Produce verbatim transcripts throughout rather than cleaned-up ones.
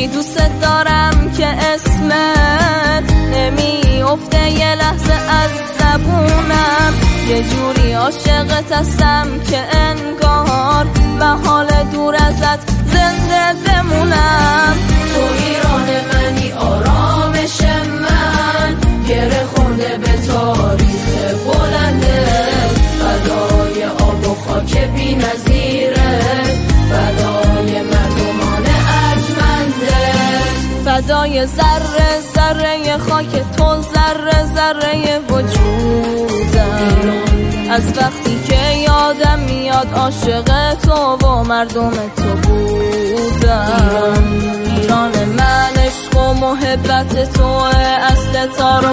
جوری دوست دارم که اسمت نمی افته یه لحظه از زبونم، یه جوری عاشقت هستم که انگار محال دور ازت زنده بمونم. تو ایران منی، آرامش من، گره خورده به تاریخ بلنده، فدای آب و خاک بی نظیره، فدای مردمان ارجمنده، فدای ذره ذره خاک تو، ذره ذره وجودم. از وقتی که یادم میاد عاشق تو و مردم تو بودم. ایران من عشق و محبت تو اصل تار و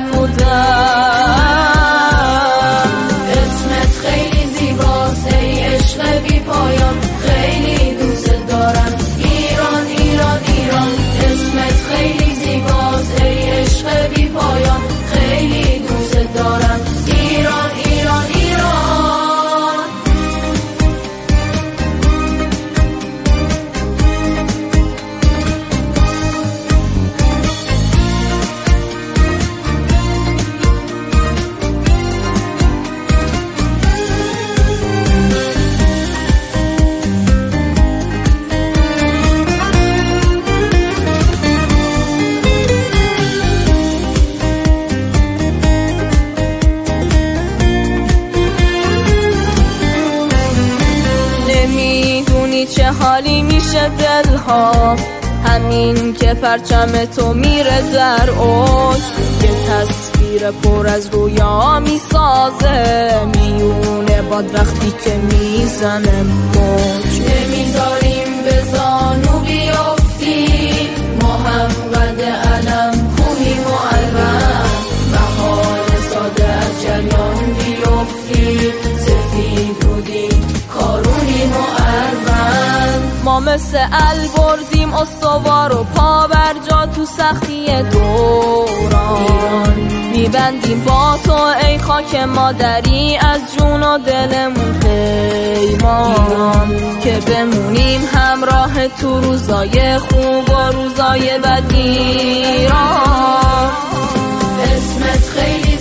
پودم. اسمت خیلی زیباست ای عشق بی پایان، خیلی دوست دارم ایران ایران ایران. اسمت خیلی زیباست ای عشق بی پایان، خیلی دوست دارم ایران ایران ایران. چه حالی میشه دلها همین که پرچم تو میره در اوج، یه تصویر پر از رویا میسازه میونه باد وقتی که میزنه موج. نمیذاریم به زانو بیافتی، ما هم قد علم کوهیم و علم، محال ساده از جریان بیافتی، سفید رودیم کارونیم و ما مثل البرزیم استوار و پا بر جا تو سختی دوران، میبندیم با تو ای خاک مادری از جون و دلمون پیمان، که بمونیم همراه تو روزای خوب و روزای بد ایران. اسمت خیلی